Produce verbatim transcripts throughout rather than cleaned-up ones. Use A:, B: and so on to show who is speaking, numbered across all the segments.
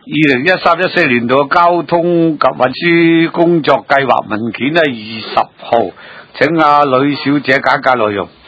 A: 二零一三一四年度交通及運輸工作計劃文件咧，二十號，請阿呂小姐簡介內容。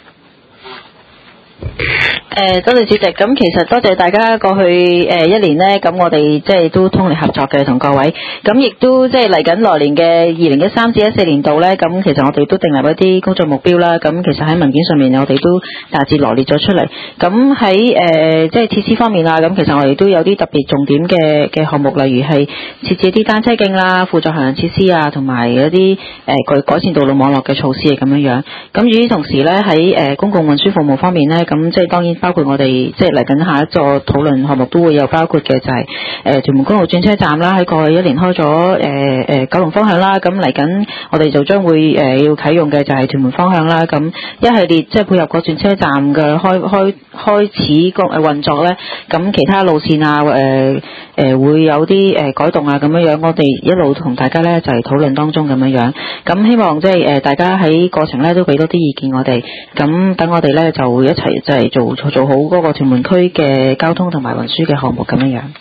B: 誒，多謝主席。咁其實多謝大家過去誒一年呢，咁我哋即係都通力合作嘅同各位。咁亦都即係嚟緊來年嘅二零一三至一四年度呢，咁其實我哋都訂立一啲工作目標啦。咁其實喺文件上面我哋都大致羅列咗出嚟。咁喺誒即係設施方面啦，咁其實我哋都有啲特別重點嘅嘅項目，例如係設置啲單車徑啦、輔助行人設施啊，同埋一啲誒改改善道路網絡嘅措施係咁樣樣。咁與此同時呢，喺誒公共運輸服務方面呢，咁即係當然包括我哋即係嚟緊下一座討論項目都會有包括嘅就係誒屯門公路轉車站啦，喺過去一年開咗誒誒九龍方向啦，咁嚟緊我哋就將會誒、呃、要啟用嘅就係屯門方向啦，咁一系列即係配合個轉車站嘅開開開始個誒運作咧，咁其他路線啊誒誒、呃、會有啲誒改動啊咁樣樣，我哋一路同大家咧就係討論當中咁樣樣，咁希望即係誒大家喺過程咧都俾多啲意見我哋，咁等我哋咧就會一齊就係做做做好嗰個屯門區嘅交通同埋運輸嘅項目咁樣樣。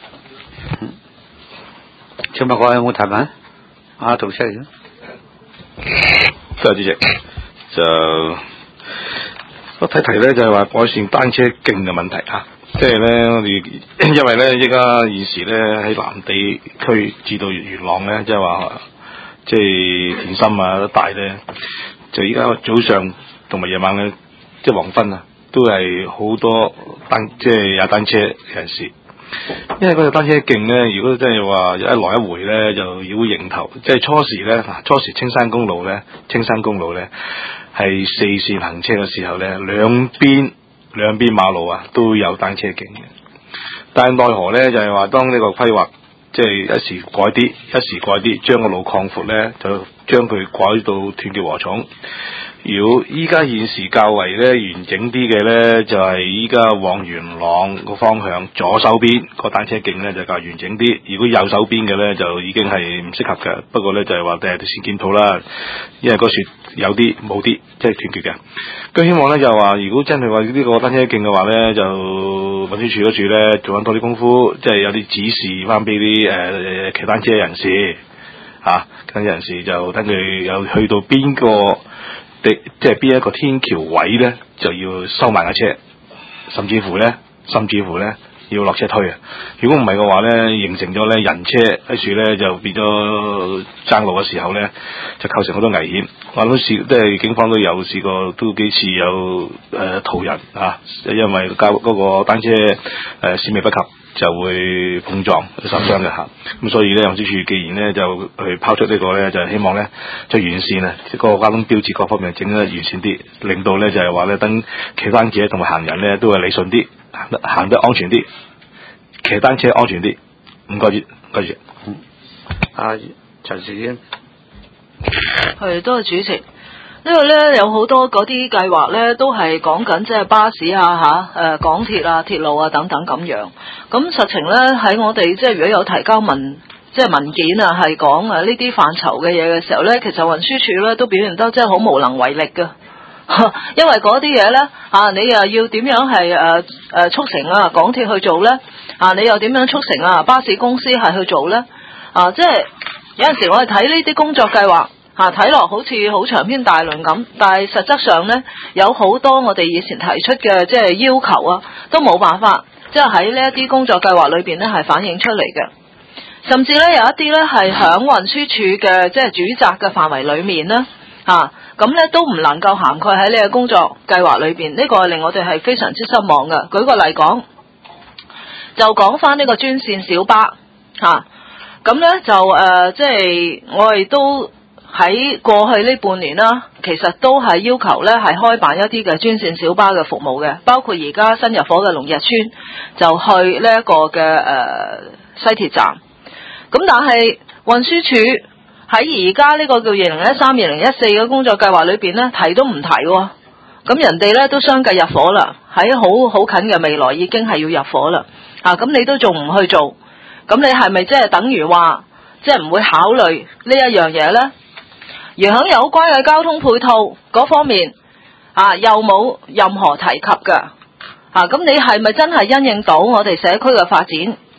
A: 請問各位有冇提問？啊，杜生嚟咗。
C: 多謝主席。就我睇題咧就係話改善單車徑嘅問題啊，即係咧我哋因為咧依家現時咧喺南地區至到元朗咧，即係話即係田心啊一帶咧，就依家早上同埋夜晚咧，即係黃昏啊，都係好多單即係踩單車人士。因為嗰條單車徑咧，如果真係話一來一回咧，就繞迎頭。即係初時咧，初時青山公路咧，青山公路咧係四線行車嘅時候咧，兩邊兩邊馬路啊都有單車徑嘅。但係奈何咧，就係話當呢個規劃即係一時改啲，一時改啲，將個路擴闊咧，就將佢改到斷橋禾蟲。如果依家現時較為咧完整啲嘅咧，就係依家往元朗個方向左手邊個單車徑咧就較完整啲。如果右手邊嘅咧就已經係唔適合嘅。不過咧就係話第日先檢討啦，因為嗰處有啲冇啲即係斷絕嘅。咁希望咧就話，如果真係話呢個單車徑嘅話咧，就運輸署嗰處咧做緊多啲功夫，即係有啲指示翻俾啲誒騎單車人士嚇，騎單車人士就等佢有去到邊個。即係邊一個天橋位咧，就要收埋架車，甚至乎咧，甚至乎咧要落車推啊！如果唔係嘅話咧，形成咗咧人車喺處咧就變咗爭路嘅時候咧，就構成好多危險。我諗試即係警方都有試過，都幾次有誒途人啊，因為交嗰個單車誒閃避不及，就會碰撞受傷嘅嚇。咁所以咧，運輸署既然咧就去拋出呢個咧，就希望咧就完善啊，個交通標誌各方面整得完善啲，令到咧就係話咧，等騎單車同埋行人咧都係理順啲，行得行得安全啲，騎單車安全啲。唔該住，唔該住。嗯，阿陳兆謙。
D: 係，多謝主席。因為咧有好多嗰啲計劃咧都係講緊即係巴士啊嚇，誒、呃、港鐵啊、鐵路啊等等咁樣。咁實情咧喺我哋即係如果有提交文即係文件啊，係講誒呢啲範疇嘅嘢嘅時候咧，其實運輸署咧都表現得真係好無能為力㗎。因為嗰啲嘢咧嚇，你又要點樣係誒誒促成啊港鐵去做咧？啊，你又點樣促成啊巴士公司係去做咧？啊，即係有陣時我哋睇呢啲工作計劃。啊，睇落好似好長篇大論咁，但係實質上呢，有好多我哋以前提出嘅即係要求啊，都冇辦法，即係喺呢一啲工作計劃裏邊呢係反映出嚟嘅。甚至呢，有一啲呢係響運輸署嘅即係主責嘅範圍裏面呢，啊，咁呢都唔能夠涵蓋喺呢個工作計劃裏邊，呢、這個令我哋係非常之失望嘅。舉個例講，就講翻呢個專線小巴，嚇、啊，咁呢就誒、呃，即係我哋都。喺過去呢半年啦，其實都係要求咧係開辦一啲嘅專線小巴嘅服務嘅，包括而家新入伙嘅龍日村就去呢一個嘅誒、呃、西鐵站。咁但係運輸署喺而家呢個叫二零一三、二零一四嘅工作計劃裏邊咧提都唔提喎。咁人哋咧都相繼入伙啦，喺好好近嘅未來已經係要入伙啦。啊，咁你都仲唔去做？咁你係咪即係等於話即係唔會考慮呢一樣嘢咧？而喺有關嘅交通配套嗰方面，啊又冇任何提及㗎，啊咁你係咪真係因應到我哋社區嘅發展，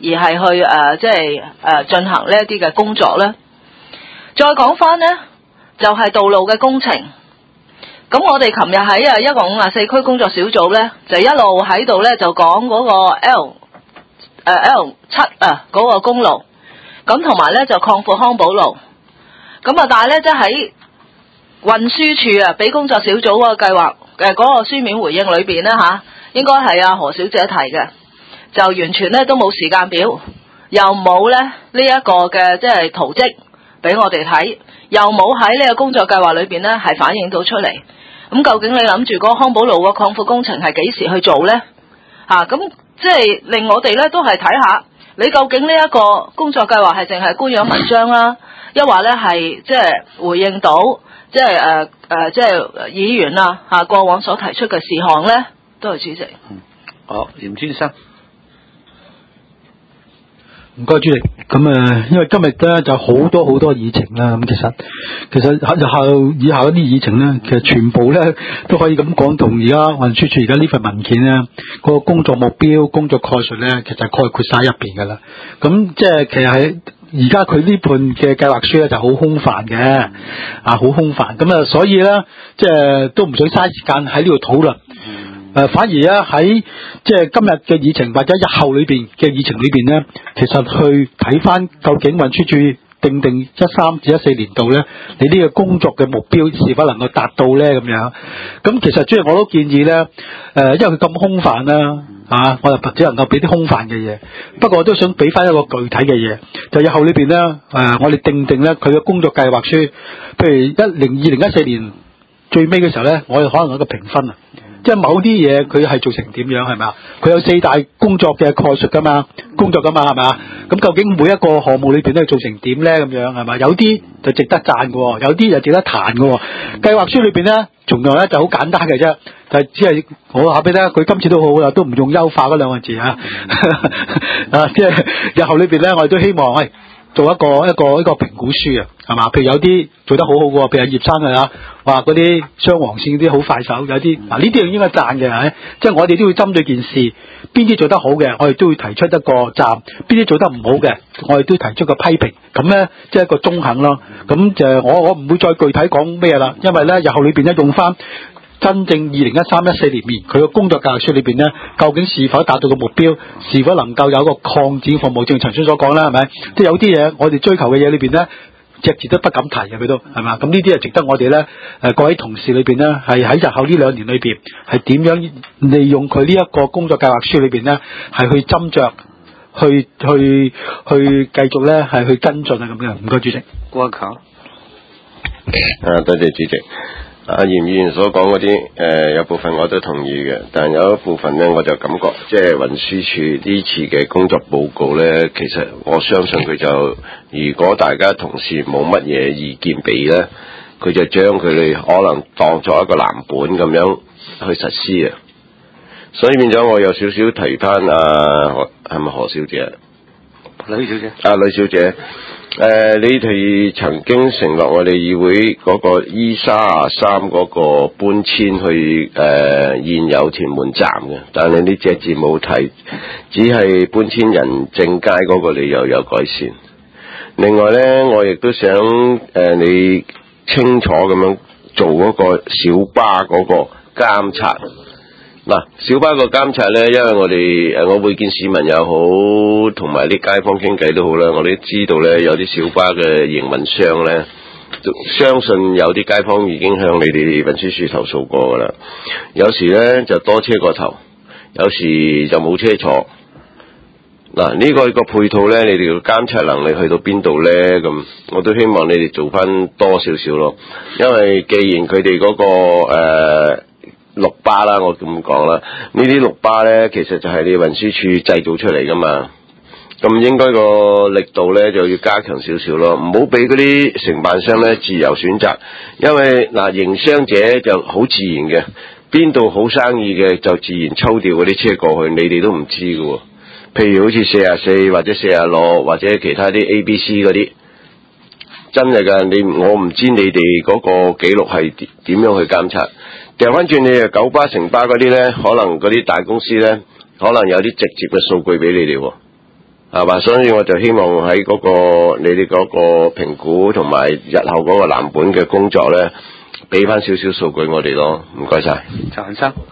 D: 而係去誒即係誒進行呢一啲嘅工作咧？再講翻呢，就係、是、道路嘅工程。咁我哋琴日喺啊一個五十四區工作小組咧，就一路喺度咧就講嗰個 L 誒、呃、L 七啊嗰個公路，咁同埋咧就擴闊康寶路。咁啊，但係咧即係喺運輸署啊俾工作小組嗰個計劃誒嗰個書面回應裏邊咧吓，應該係阿何小姐提嘅，就完全咧都冇時間表，又冇咧呢一、這個嘅即係圖則俾我哋睇，又冇喺呢個工作計劃裏邊咧係反映到出嚟。咁究竟你諗住嗰個康寶路個擴闊工程係幾時去做咧？吓，咁即係令我哋咧都係睇下，你究竟呢一個工作計劃係淨係官樣文章啦，抑或咧係即係回應到即係誒誒即係議員啊吓過往所提出嘅事項咧？多謝主席。
A: 嗯，好，嚴先生。
E: 唔該主席，咁誒，因為今日咧就好多好多議程啦，咁其實其實日後以下嗰啲議程咧，其實全部咧都可以咁講，同而家運輸署而家呢份文件咧，嗰個工作目標、工作概述咧，其實概括晒入邊噶啦。咁即係其實係而家佢呢份嘅計劃書咧就好空泛嘅，啊好空泛，咁啊所以咧即係都唔想嘥時間喺呢度討論。誒、呃，反而咧喺即係今日嘅議程或者日後裏邊嘅議程裏邊咧，其實去睇翻究竟運輸署定定一三至一四年度咧，你呢個工作嘅目標是否能夠達到咧？咁樣，咁其實主要我都建議咧，誒、呃，因為佢咁空泛啦，啊，我就只能夠俾啲空泛嘅嘢，不過我都想俾翻一個具體嘅嘢，就日後裏邊咧，誒、呃，我哋定定咧佢嘅工作計劃書，譬如一零二零一四年最尾嘅時候咧，我哋可能有一個評分啊。即係某啲嘢佢係做成點樣係咪啊？佢有四大工作嘅概述噶嘛，工作噶嘛係咪啊？咁究竟每一個項目裏邊都係做成點咧？咁樣係咪？有啲就值得讚嘅，有啲就值得彈嘅。計劃書裏邊咧，從來咧就好簡單嘅啫，就係只係我話俾你聽，佢今次都好啦，都唔用優化嗰兩個字啊。啊，即係日後裏邊咧，我哋都希望喂做一個一個一個評估書啊，係嘛？譬如有啲做得好好嘅，譬如葉生啊，話嗰啲雙黃線啲好快手，有啲嗱呢啲應該讚嘅係，即係我哋都會針對件事，邊啲做得好嘅，我哋都會提出一個讚；邊啲做得唔好嘅，我哋都提出個批評。咁咧，即係一個中肯咯。咁就我我唔會再具體講咩啦，因為咧日後裏邊咧用翻真正二零一三一四年面佢個工作計劃書裏邊咧，究竟是否達到個目標，是否能夠有一個擴展服務，正如陳叔所講啦，係咪？即係有啲嘢我哋追求嘅嘢裏邊咧，隻字都不敢提嘅，佢都係嘛？咁呢啲係值得我哋咧誒各位同事裏邊咧，係喺日後呢兩年裏邊係點樣利用佢呢一個工作計劃書裏邊咧，係去斟酌，去去去繼續咧係去跟進啊咁樣。唔該主席。
A: 郭考。
F: 啊，多謝主席。阿嚴議員所講嗰啲誒有部分我都同意嘅，但有一部分咧我就感覺即係運輸署呢次嘅工作報告咧，其實我相信佢就如果大家同事冇乜嘢意見俾咧，佢就將佢哋可能當作一個藍本咁樣去實施啊。所以變咗我有少少提翻啊，係咪何小姐？
A: 呂小姐。
F: 啊，呂小姐。誒、呃，你哋曾經承諾我哋議會嗰個 E 三十三嗰個搬遷去誒、呃、現有屯門站嘅，但係呢隻字冇提，只係搬遷人正街嗰個理由有改善。另外呢，我亦都想誒、呃、你清楚咁樣做嗰個小巴嗰個監察。嗱，小巴個監察呢，因為我哋誒，我會見市民又好，同埋啲街坊傾偈都好啦，我哋都知道呢，有啲小巴嘅營運商呢，相信有啲街坊已經向你哋運輸署投訴過噶啦。有時呢就多車過頭，有時就冇車坐。嗱，呢個個配套呢，你哋嘅監察能力去到邊度呢？咁我都希望你哋做翻多少少咯，因為既然佢哋嗰個誒。呃綠巴啦，我咁講啦，呢啲綠巴呢，其實就係你運輸署製造出嚟噶嘛，咁應該個力度呢，就要加強少少咯，唔好俾嗰啲承辦商呢自由選擇，因為嗱營商者就好自然嘅，邊度好生意嘅就自然抽調嗰啲車過去，你哋都唔知噶喎，譬如好似四十四或者四十六或者其他啲 A B C 嗰啲，真係噶，你我唔知你哋嗰個記錄係點樣去監察。掉翻轉你誒九巴城巴嗰啲呢，可能嗰啲大公司呢，可能有啲直接嘅數據俾你哋喎， 係嘛？所以我就希望喺嗰、個你哋嗰個評估同埋日後嗰個藍本嘅工作咧，俾翻少少數據我哋咯。唔該晒。
A: 陳先生。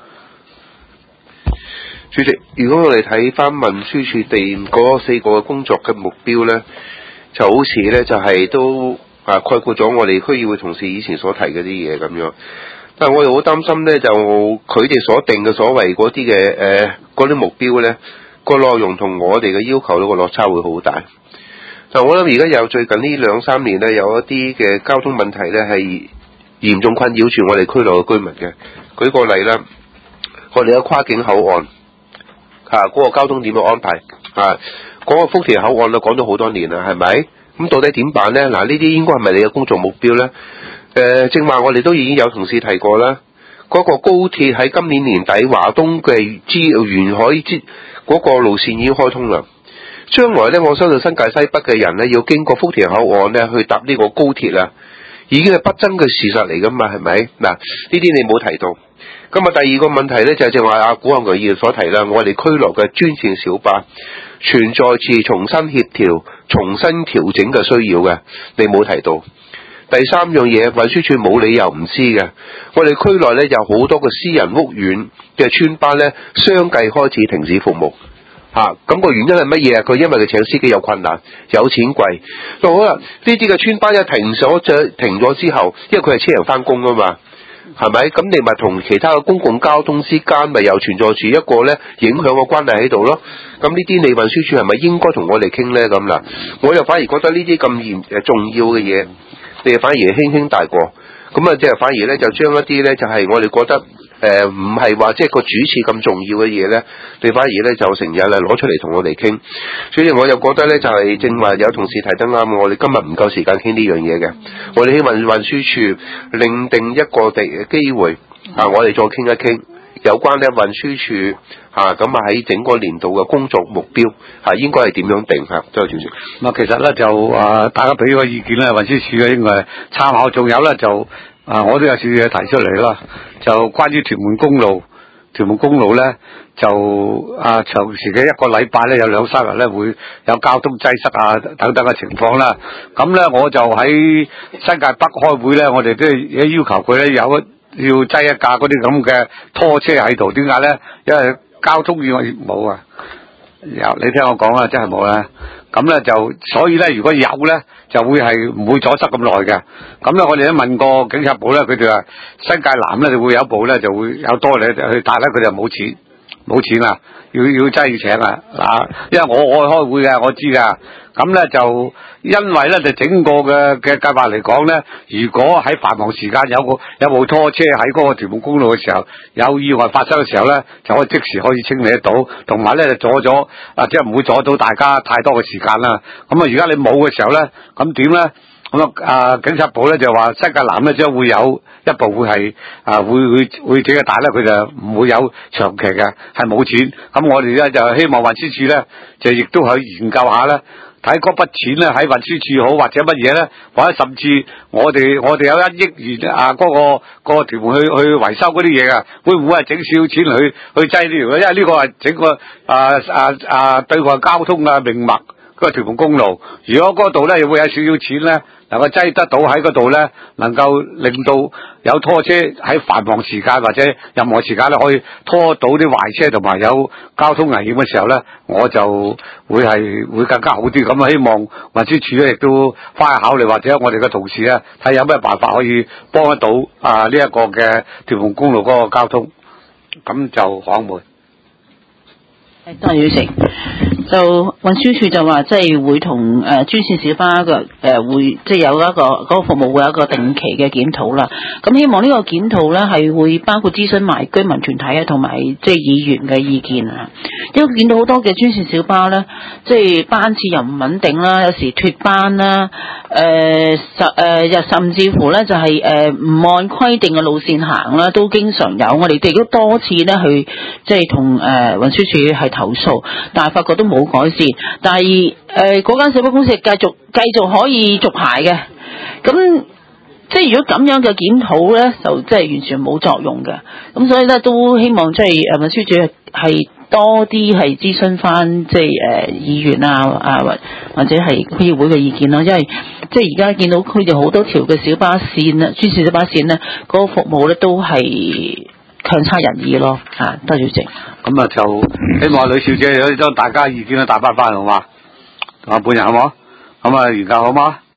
G: 主席，如果我哋睇翻運輸署定嗰四個嘅工作嘅目標呢，就好似呢，就係、是、都啊概括咗我哋區議會同事以前所提嗰啲嘢咁樣。但係我哋好擔心呢，就佢哋所定嘅所謂嗰啲嘅誒嗰啲目標呢，個內容同我哋嘅要求呢個落差會好大。但我諗而家有最近呢兩三年呢，有一啲嘅交通問題呢，係嚴重困擾住我哋區內嘅居民嘅。舉個例啦，我哋有跨境口岸。啊！嗰、那個交通點樣安排？啊！嗰、那個福田口岸都講咗好多年啦，係咪？咁到底點辦呢？嗱，呢啲應該係咪你嘅工作目標呢？誒、呃，正話我哋都已經有同事提過啦。嗰、那個高鐵喺今年年底華東嘅支沿海支嗰個路線已經開通啦。將來呢，我相信新界西北嘅人呢，要經過福田口岸呢去搭呢個高鐵啊，已經係不爭嘅事實嚟噶嘛？係咪？嗱，呢啲你冇提到。咁啊，第二個問題呢，就係正話阿古漢強議員所提啦，我哋區內嘅專線小巴存在住重新協調、重新調整嘅需要嘅，你冇提到。第三樣嘢，運輸署冇理由唔知嘅，我哋區內呢，有好多個私人屋苑嘅村巴呢，相繼開始停止服務。嚇、啊，咁、那個原因係乜嘢啊？佢因為佢請司機有困難，有錢貴。咁好啦，呢啲嘅村巴一停咗，停咗之後，因為佢係車人翻工啊嘛。係咪？咁你咪同其他嘅公共交通之間咪又存在住一個咧影響嘅關係喺度咯？咁呢啲你運輸署係咪應該同我哋傾咧？咁嗱，我又反而覺得呢啲咁嚴誒重要嘅嘢，你又反而輕輕帶過。咁啊，即係反而咧就將一啲咧就係、是、我哋覺得誒唔係話即係個主次咁重要嘅嘢咧，你反而咧就成日咧攞出嚟同我哋傾。所以我又覺得咧就係、是、正話有同事提得啱，我哋今日唔夠時間傾呢樣嘢嘅。我哋希望運輸署另定一個地機會啊，我哋再傾一傾有關咧運輸署嚇咁啊喺整個年度嘅工作目標嚇、啊、應該係點樣定嚇？多謝主席。
A: 咁啊，其實咧就啊，大家俾個意見咧，運輸署咧應該係參考，仲有咧就啊，我都有少少嘢提出嚟啦。就關於屯門公路，屯門公路咧就啊長時嘅一個禮拜咧有兩三日咧會有交通擠塞啊等等嘅情況啦。咁咧我就喺新界北開會咧，我哋都要求佢咧有一要擠一架嗰啲咁嘅拖車喺度。點解咧？因為交通意外冇啊，有你聽我講啊，真係冇啦。咁咧就所以咧，如果有咧，就會係唔會阻塞咁耐嘅。咁咧，我哋都問過警察部咧，佢哋話新界南咧就會有一部咧就會有多你去，但係咧佢哋冇錢，冇錢啊，要要真係要請啊嗱，因為我我開會嘅，我知㗎。咁咧就因為咧就整個嘅嘅計劃嚟講咧，如果喺繁忙時間有個有部拖車喺嗰個屯門公路嘅時候有意外發生嘅時候咧，就可以即時可以清理得到，同埋咧就阻咗啊，即係唔會阻到大家太多嘅時間啦。咁啊，而家你冇嘅時候咧，咁點咧？咁啊，警察部咧就話新界南咧將會有一部會係啊會會會整嘅，但係咧佢就唔會有長期嘅，係冇錢。咁我哋咧就希望運輸署咧就亦都去研究下咧。睇嗰筆錢咧喺運輸署好，或者乜嘢咧，或者甚至我哋我哋有一億元啊，嗰、那個、那個屯門去去維修嗰啲嘢啊，會唔會係整少錢去去擠呢條？因為呢個係整個啊啊啊對外交通嘅命脈，嗰個屯門公路。如果嗰度咧會有少少錢咧，能夠擠得到喺嗰度咧，能夠令到有拖車喺繁忙時間或者任何時間咧可以拖到啲壞車同埋有交通危險嘅時候咧，我就會係會更加好啲。咁啊，希望運輸署咧亦都翻去考慮，或者我哋嘅同事咧睇有咩辦法可以幫得到啊呢一個嘅屯門公路嗰個交通。咁就訪問。
H: 多謝主席。就運輸署就話，即係會同誒專線小巴嘅誒會，即係有一個嗰個服務會有一個定期嘅檢討啦。咁希望呢個檢討咧係會包括諮詢埋居民團體啊，同埋即係議員嘅意見啊。因為見到好多嘅專線小巴咧，即係班次又唔穩定啦，有時脫班啦，誒實誒又甚至乎咧就係誒唔按規定嘅路線行啦，都經常有。我哋哋都多次咧去即係同誒運輸署係投訴，但係發覺都冇改善，但係誒嗰間小巴公司繼續繼續可以續牌嘅，咁即係如果咁樣嘅檢討咧，就即係完全冇作用嘅。咁所以咧都希望即係誒運輸署係多啲係諮詢翻即係誒議員啊啊或或者係區議會嘅意見咯，因為即係而家見到佢哋好多條嘅小巴線啊，專線小巴線咧嗰個服務咧都係強差人意咯啊！多謝主席。
A: 咁啊就希望呂小姐有將大家意見都帶翻翻好嘛，同阿本人好冇？咁啊研究好嗎？